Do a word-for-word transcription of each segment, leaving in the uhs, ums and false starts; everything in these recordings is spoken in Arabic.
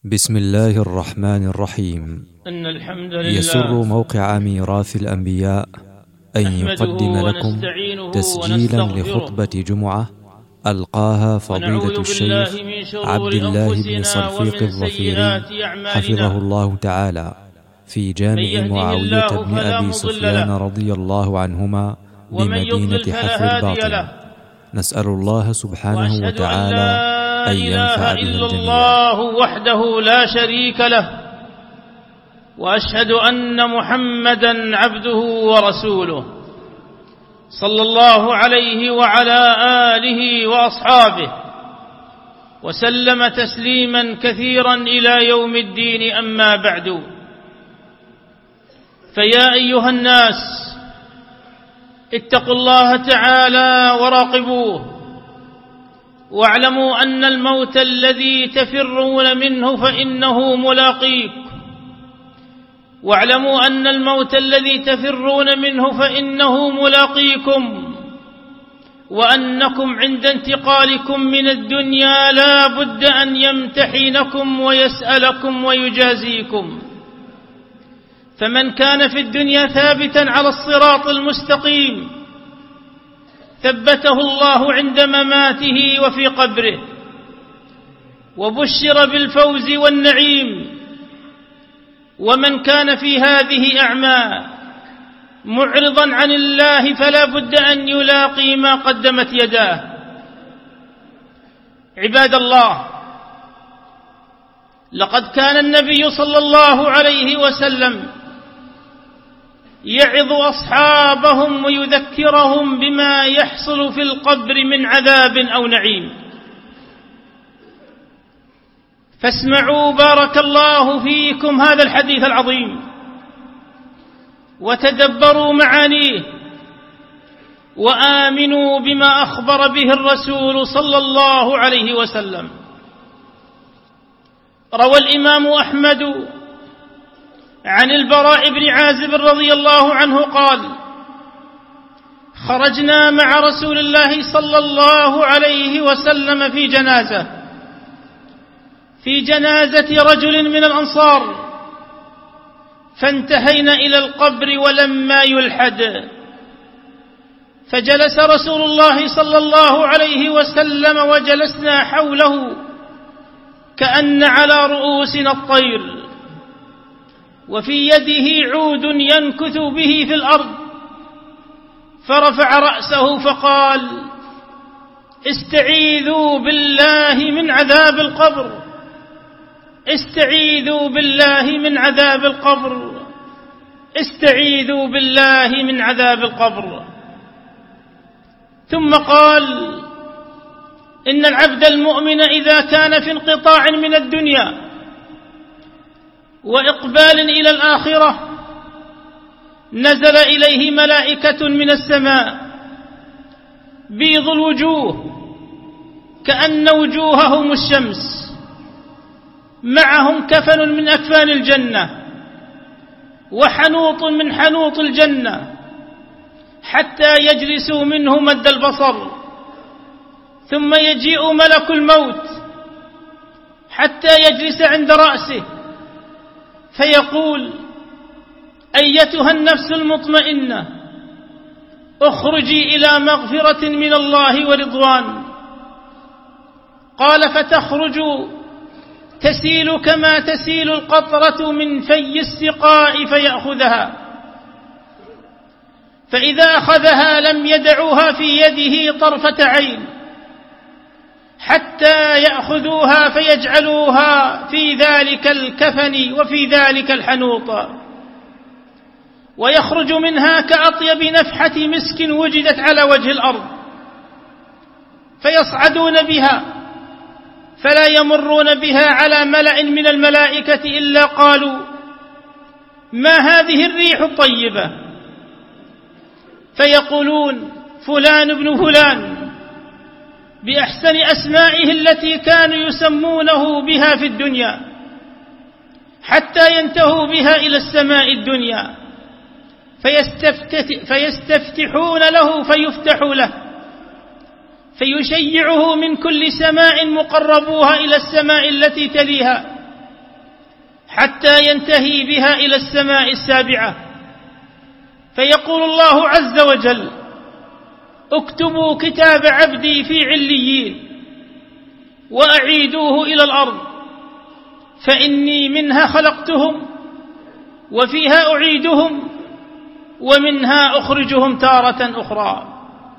بسم الله الرحمن الرحيم. إن الحمد لله يسر موقع ميراث الأنبياء أن يقدم لكم تسجيلا لخطبة جمعة ألقاها فضيلة الشيخ عبد الله بن صلفيق الظفيري حفظه الله تعالى في جامع معاوية بن أبي سفيان رضي الله عنهما بمدينة حفر الباطن. نسأل الله سبحانه وتعالى أن ينفع به الجميع. الله وحده لا شريك له، وأشهد أن محمدا عبده ورسوله، صلى الله عليه وعلى آله وأصحابه وسلم تسليما كثيرا إلى يوم الدين. أما بعد، فيا أيها الناس، اتقوا الله تعالى وراقبوه، واعلموا أن الموت الذي تفرون منه فإنه ملاقيكم واعلموا أن الموت الذي تفرون منه فإنه ملاقيكم وأنكم عند انتقالكم من الدنيا لا بد أن يمتحنكم ويسألكم ويجازيكم. فمن كان في الدنيا ثابتا على الصراط المستقيم ثبته الله عند مماته وفي قبره، وبشر بالفوز والنعيم. ومن كان في هذه أعمى معرضا عن الله فلا بد أن يلاقي ما قدمت يداه. عباد الله، لقد كان النبي صلى الله عليه وسلم يعظ أصحابهم ويذكرهم بما يحصل في القبر من عذاب أو نعيم. فاسمعوا بارك الله فيكم هذا الحديث العظيم، وتدبروا معانيه، وآمنوا بما أخبر به الرسول صلى الله عليه وسلم. روى الإمام أحمد عن البراء بن عازب رضي الله عنه قال: خرجنا مع رسول الله صلى الله عليه وسلم في جنازة في جنازة رجل من الأنصار، فانتهينا إلى القبر ولما يلحد، فجلس رسول الله صلى الله عليه وسلم وجلسنا حوله كأن على رؤوسنا الطير، وفي يده عود ينكث به في الأرض، فرفع رأسه فقال: استعيذوا بالله من عذاب القبر، استعيذوا بالله من عذاب القبر، استعيذوا بالله من عذاب القبر. ثم قال: إن العبد المؤمن إذا كان في انقطاع من الدنيا وإقبال إلى الآخرة نزل إليه ملائكة من السماء بيض الوجوه كأن وجوههم الشمس، معهم كفن من أكفان الجنة وحنوط من حنوط الجنة، حتى يجلسوا منه مد البصر، ثم يجيء ملك الموت حتى يجلس عند رأسه فيقول: أيتها النفس المطمئنة، اخرجي إلى مغفرة من الله ورضوان. قال: فتخرج تسيل كما تسيل القطرة من في السقاء فيأخذها، فإذا أخذها لم يدعوها في يده طرفة عين حتى يأخذوها فيجعلوها في ذلك الكفن وفي ذلك الحنوط، ويخرج منها كأطيب نفحة مسك وجدت على وجه الأرض، فيصعدون بها فلا يمرون بها على ملأ من الملائكة إلا قالوا: ما هذه الريح الطيبة؟ فيقولون: فلان ابن فلان، بأحسن أسمائه التي كانوا يسمونه بها في الدنيا، حتى ينتهوا بها إلى السماء الدنيا، فيستفتحون له فيفتح له، فيشيعه من كل سماء مقربوها إلى السماء التي تليها، حتى ينتهي بها إلى السماء السابعة، فيقول الله عز وجل: اكتبوا كتاب عبدي في عليين وأعيدوه إلى الأرض، فإني منها خلقتهم وفيها أعيدهم ومنها أخرجهم تارة أخرى.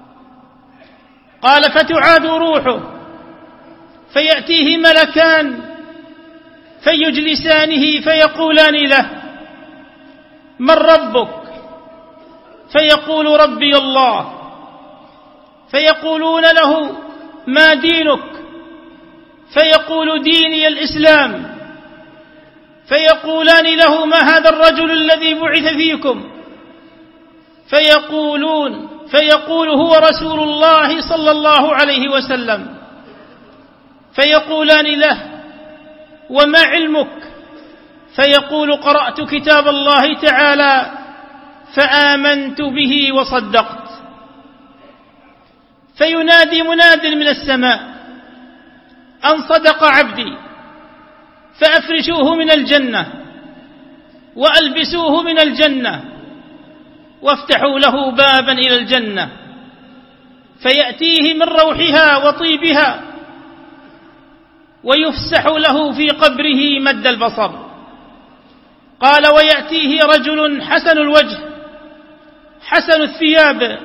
قال: فتعاد روحه فيأتيه ملكان فيجلسانه فيقولان له: من ربك؟ فيقول: ربي الله. فيقولون له: ما دينك؟ فيقول: ديني الإسلام. فيقولان له: ما هذا الرجل الذي بعث فيكم؟ فيقولون فيقول: هو رسول الله صلى الله عليه وسلم. فيقولان له: وما علمك؟ فيقول: قرأت كتاب الله تعالى فآمنت به وصدقت. فينادي مناد من السماء: أن صدق عبدي، فأفرشوه من الجنة وألبسوه من الجنة وافتحوا له بابا إلى الجنة، فيأتيه من روحها وطيبها، ويفسح له في قبره مد البصر. قال: ويأتيه رجل حسن الوجه حسن الثياب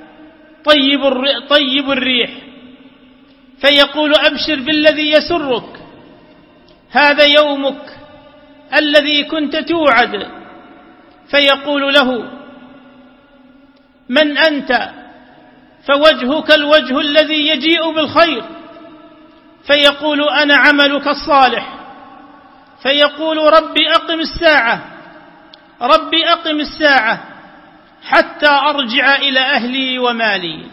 طيب الريح، فيقول: أبشر بالذي يسرك، هذا يومك الذي كنت توعد. فيقول له: من أنت؟ فوجهك الوجه الذي يجيء بالخير. فيقول: أنا عملك الصالح. فيقول: ربي أقم الساعة ربي أقم الساعة حتى أرجع إلى أهلي ومالي.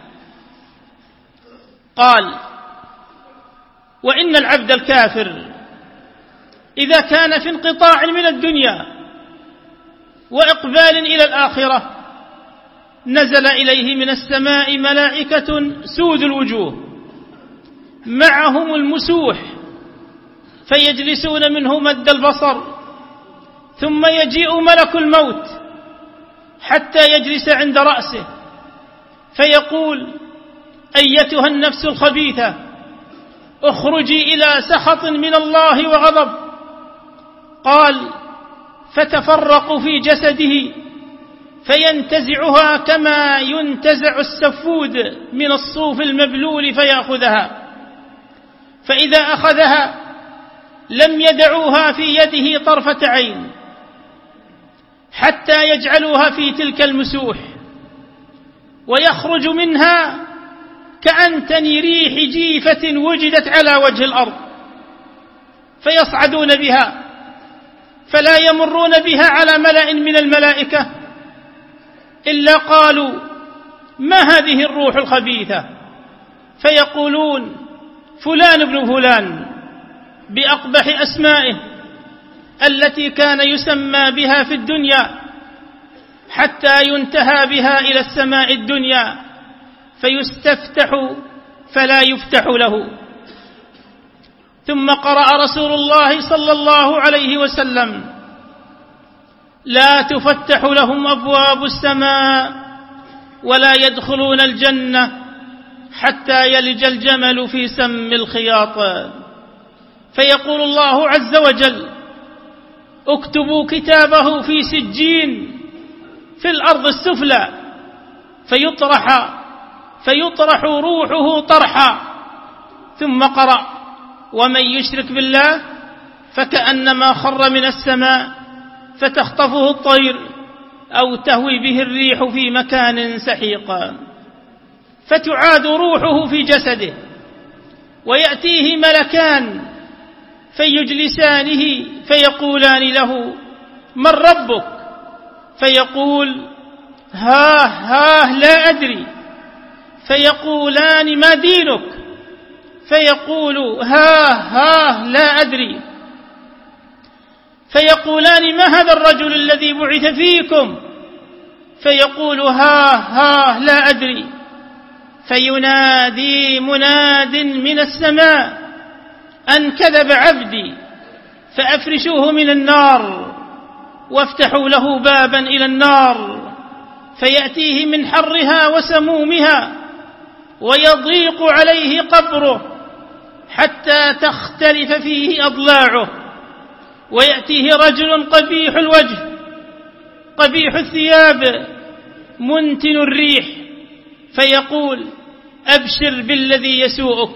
قال: وإن العبد الكافر إذا كان في انقطاع من الدنيا وإقبال إلى الآخرة، نزل إليه من السماء ملائكة سود الوجوه معهم المسوح، فيجلسون منه مد البصر، ثم يجيء ملك الموت حتى يجلس عند رأسه، فيقول: أيتها النفس الخبيثة، اخرجي إلى سخط من الله وغضب. قال: فتفرق في جسده فينتزعها كما ينتزع السفود من الصوف المبلول فيأخذها، فإذا أخذها لم يدعوها في يده طرفة عين حتى يجعلوها في تلك المسوح، ويخرج منها كأنتن ريح جيفة وجدت على وجه الأرض، فيصعدون بها فلا يمرون بها على ملأ من الملائكة إلا قالوا: ما هذه الروح الخبيثة؟ فيقولون: فلان ابن فلان، بأقبح أسمائه التي كان يسمى بها في الدنيا، حتى ينتهى بها إلى السماء الدنيا فيستفتح فلا يفتح له. ثم قرأ رسول الله صلى الله عليه وسلم: لا تفتح لهم أبواب السماء ولا يدخلون الجنة حتى يلج الجمل في سم الخياط. فيقول الله عز وجل: اكتبوا كتابه في سجين في الأرض السفلى، فيطرح فيطرح روحه طرحا. ثم قرأ: ومن يشرك بالله فكأنما خر من السماء فتخطفه الطير أو تهوي به الريح في مكان سحيق. فتعاد روحه في جسده، ويأتيه ملكان فيجلسانه فيقولان له: من ربك؟ فيقول: ها ها لا أدري. فيقولان: ما دينك؟ فيقول: ها ها لا أدري. فيقولان: ما هذا الرجل الذي بعث فيكم؟ فيقول: ها ها لا أدري. فينادي مناد من السماء: أن كذب عبدي، فأفرشوه من النار وافتحوا له بابا إلى النار فيأتيه من حرها وسمومها ويضيق عليه قبره حتى تختلف فيه أضلاعه، ويأتيه رجل قبيح الوجه قبيح الثياب منتن الريح فيقول: أبشر بالذي يسوءك،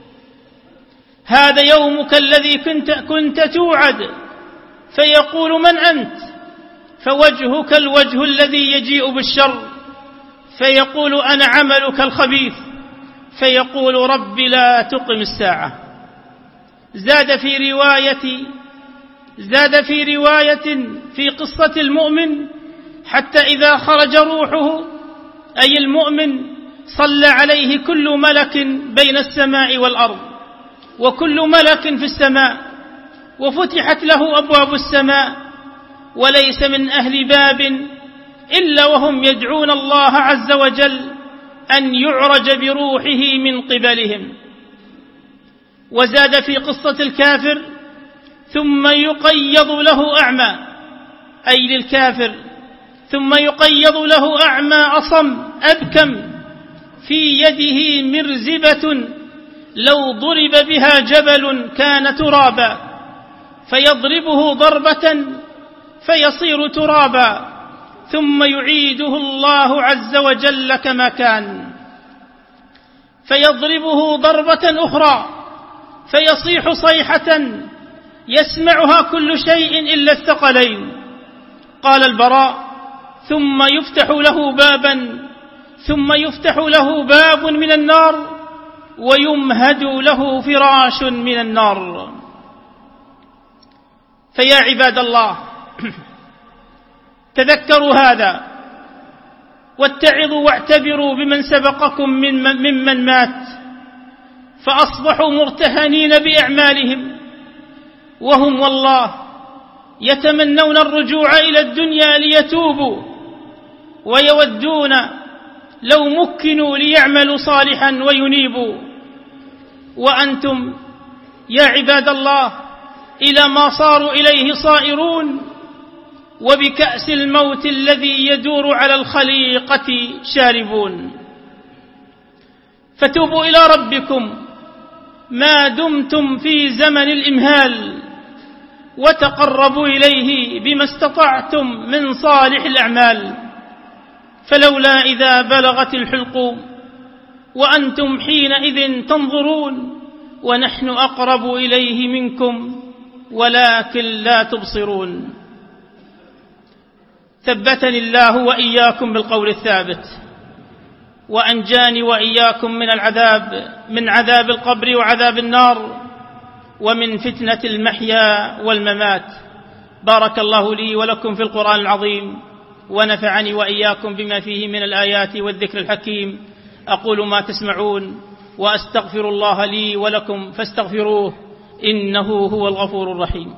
هذا يومك الذي كنت, كنت توعد. فيقول: من أنت؟ فوجهك الوجه الذي يجيء بالشر. فيقول: أنا عملك الخبيث. فيقول: رب لا تقم الساعة. زاد في رواية زاد في رواية في قصة المؤمن: حتى إذا خرج روحه، أي المؤمن، صلى عليه كل ملك بين السماء والأرض، وكل ملك في السماء، وفتحت له أبواب السماء، وليس من أهل باب إلا وهم يدعون الله عز وجل أن يعرج بروحه من قبلهم. وزاد في قصة الكافر: ثم يقيض له أعمى، أي للكافر، ثم يقيض له أعمى أصم أبكم في يده مرزبة لو ضرب بها جبل كان ترابا، فيضربه ضربة فيصير ترابا، ثم يعيده الله عز وجل كما كان، فيضربه ضربة أخرى فيصيح صيحة يسمعها كل شيء إلا الثقلين. قال البراء: ثم يفتح له بابا ثم يفتح له باب من النار ويمهد له فراش من النار. فيا عباد الله، تذكروا هذا واتعظوا واعتبروا بمن سبقكم ممن مات فأصبحوا مرتهنين بأعمالهم، وهم والله يتمنون الرجوع إلى الدنيا ليتوبوا، ويودون لو مكنوا ليعملوا صالحا وينيبوا. وأنتم يا عباد الله إلى ما صاروا إليه صائرون، وبكأس الموت الذي يدور على الخليقة شاربون. فتوبوا إلى ربكم ما دمتم في زمن الإمهال، وتقربوا إليه بما استطعتم من صالح الأعمال، فلولا إذا بلغت الحلقوم وأنتم حينئذ تنظرون ونحن أقرب إليه منكم ولكن لا تبصرون. ثبتني الله وإياكم بالقول الثابت، وأنجاني وإياكم من العذاب من عذاب القبر وعذاب النار، ومن فتنة المحيا والممات. بارك الله لي ولكم في القرآن العظيم، ونفعني وإياكم بما فيه من الآيات والذكر الحكيم. أقول ما تسمعون وأستغفر الله لي ولكم فاستغفروه إنه هو الغفور الرحيم.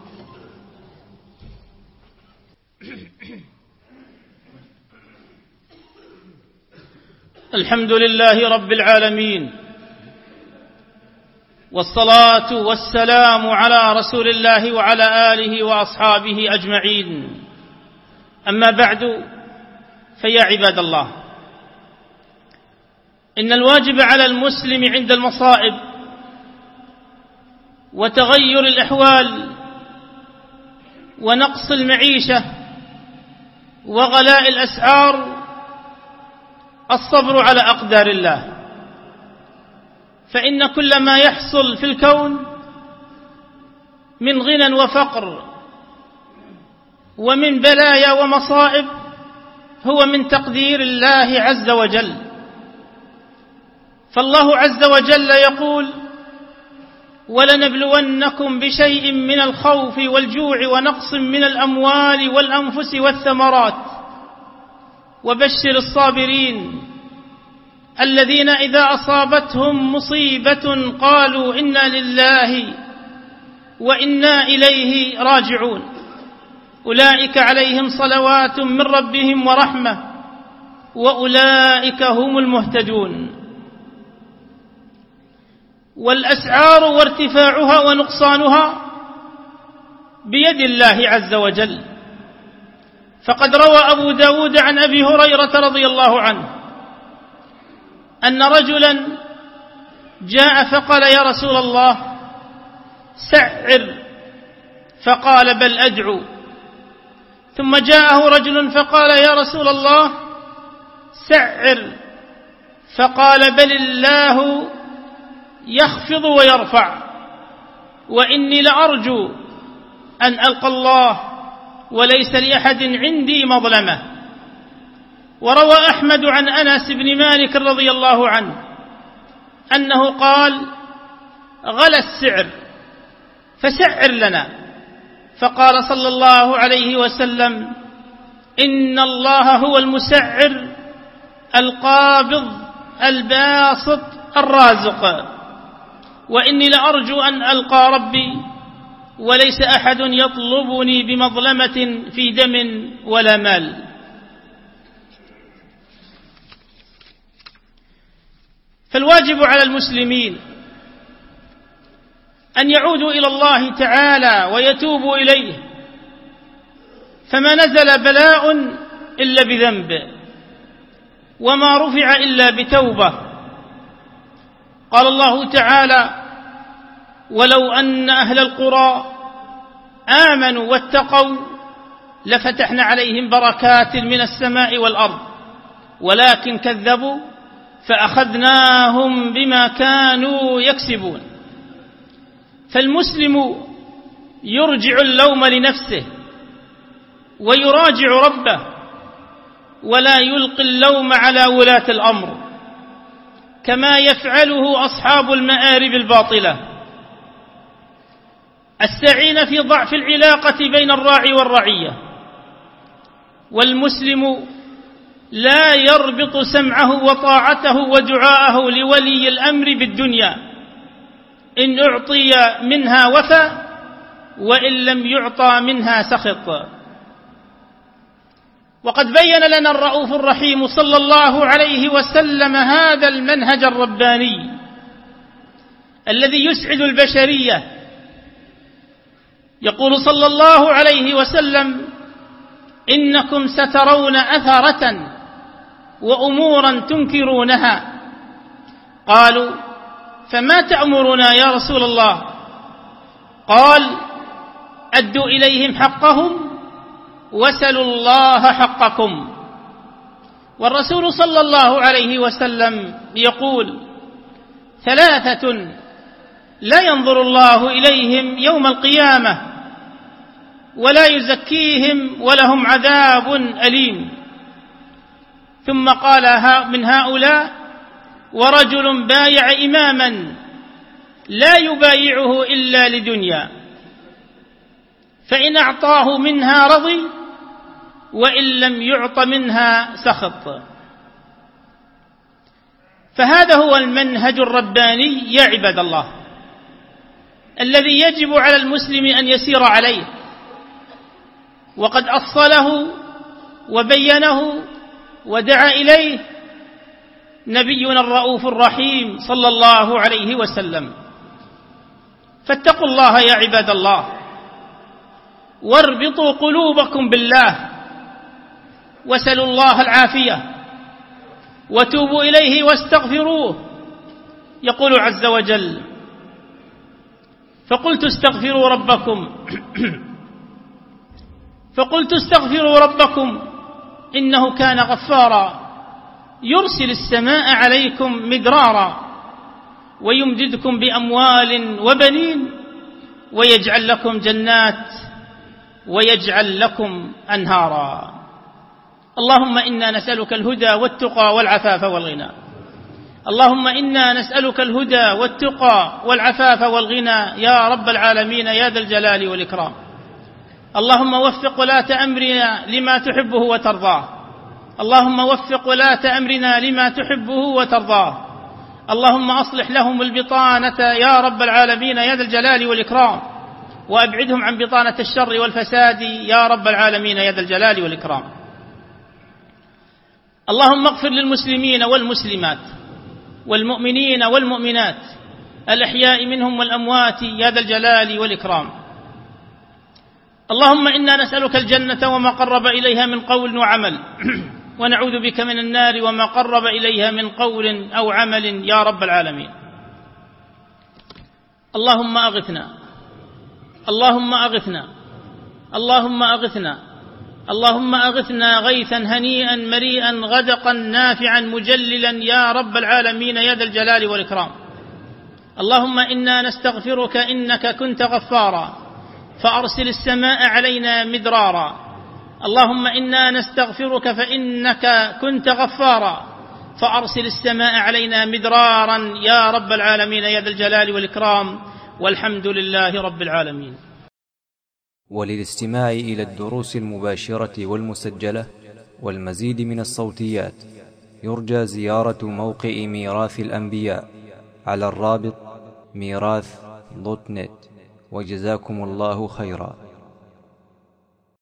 الحمد لله رب العالمين، والصلاة والسلام على رسول الله وعلى آله وأصحابه أجمعين. أما بعد، فيا عباد الله، إن الواجب على المسلم عند المصائب وتغير الأحوال ونقص المعيشة وغلاء الأسعار الصبر على أقدار الله، فإن كل ما يحصل في الكون من غنى وفقر ومن بلايا ومصائب هو من تقدير الله عز وجل. فالله عز وجل يقول: ولنبلونكم بشيء من الخوف والجوع ونقص من الأموال والأنفس والثمرات وبشر الصابرين الذين إذا أصابتهم مصيبة قالوا إنا لله وإنا إليه راجعون أولئك عليهم صلوات من ربهم ورحمة وأولئك هم المهتدون. والأسعار وارتفاعها ونقصانها بيد الله عز وجل. فقد روى أبو داود عن أبي هريرة رضي الله عنه أن رجلا جاء فقال: يا رسول الله سعر، فقال: بل أدعو. ثم جاءه رجل فقال: يا رسول الله سعر، فقال: بل الله يخفض ويرفع، وإني لأرجو أن ألقى الله وليس لأحد عندي مظلمة. وروى أحمد عن أنس بن مالك رضي الله عنه أنه قال: غلى السعر فسعر لنا، فقال صلى الله عليه وسلم: إن الله هو المسعر القابض الباسط الرازق، وإني لأرجو أن ألقى ربي وليس أحد يطلبني بمظلمة في دم ولا مال. فالواجب على المسلمين أن يعودوا إلى الله تعالى ويتوبوا إليه، فما نزل بلاء إلا بذنب، وما رفع إلا بتوبة. قال الله تعالى: ولو أن أهل القرى آمنوا واتقوا لفتحنا عليهم بركات من السماء والأرض ولكن كذبوا فأخذناهم بما كانوا يكسبون. فالمسلم يرجع اللوم لنفسه ويراجع ربه، ولا يلقي اللوم على ولاة الأمر كما يفعله أصحاب المآرب الباطلة الساعين في ضعف العلاقة بين الراعي والرعية. والمسلم لا يربط سمعه وطاعته ودعاءه لولي الأمر بالدنيا، إن أعطي منها وفى وإن لم يعطى منها سخط. وقد بين لنا الرؤوف الرحيم صلى الله عليه وسلم هذا المنهج الرباني الذي يسعد البشرية. يقول صلى الله عليه وسلم: إنكم سترون أثرة وأمورا تنكرونها. قالوا: فما تأمرنا يا رسول الله؟ قال: أدوا إليهم حقهم وسلوا الله حقكم. والرسول صلى الله عليه وسلم يقول: ثلاثة لا ينظر الله إليهم يوم القيامة ولا يزكيهم ولهم عذاب أليم. ثم قال: من هؤلاء ورجل بايع إماما لا يبايعه إلا لدنيا، فإن أعطاه منها رضي وإن لم يعط منها سخط. فهذا هو المنهج الرباني يا عباد الله الذي يجب على المسلم أن يسير عليه، وقد أصله وبينه ودعا إليه نبينا الرؤوف الرحيم صلى الله عليه وسلم. فاتقوا الله يا عباد الله، واربطوا قلوبكم بالله، وسلوا الله العافية، وتوبوا إليه واستغفروه. يقول عز وجل: فقلت استغفروا ربكم فقلت استغفروا ربكم إنه كان غفارا يرسل السماء عليكم مدرارا ويمددكم بأموال وبنين ويجعل لكم جنات ويجعل لكم أنهارا. اللهم إنا نسألك الهدى والتقى والعفاف والغنى. اللهم إنا نسألك الهدى والتقى والعفاف والغنى يا رب العالمين يا ذا الجلال والإكرام. اللهم وفق ولاة أمرنا لما تحبه وترضاه. اللهم وفق ولاة أمرنا لما تحبه وترضاه. اللهم أصلح لهم البطانة يا رب العالمين يا ذا الجلال والإكرام، وأبعدهم عن بطانة الشر والفساد يا رب العالمين يا ذا الجلال والإكرام. اللهم اغفر للمسلمين والمسلمات والمؤمنين والمؤمنات الأحياء منهم والأموات يا ذا الجلال والإكرام. اللهم إنا نسألك الجنة وما قرب إليها من قول وعمل ونعوذ بك من النار وما قرب إليها من قول أو عمل يا رب العالمين. اللهم أغثنا اللهم أغثنا اللهم أغثنا اللهم أغثنا غيثا هنيئا مريئا غدقا نافعا مجللا يا رب العالمين يا ذا الجلال والإكرام. اللهم إنا نستغفرك إنك كنت غفارا فأرسل السماء علينا مدرارا. اللهم إنا نستغفرك فإنك كنت غفارا فأرسل السماء علينا مدرارا يا رب العالمين يا ذا الجلال والإكرام، والحمد لله رب العالمين. وللاستماع إلى الدروس المباشرة والمسجلة والمزيد من الصوتيات يرجى زيارة موقع ميراث الأنبياء على الرابط ميراث دوت نت. وجزاكم الله خيرا.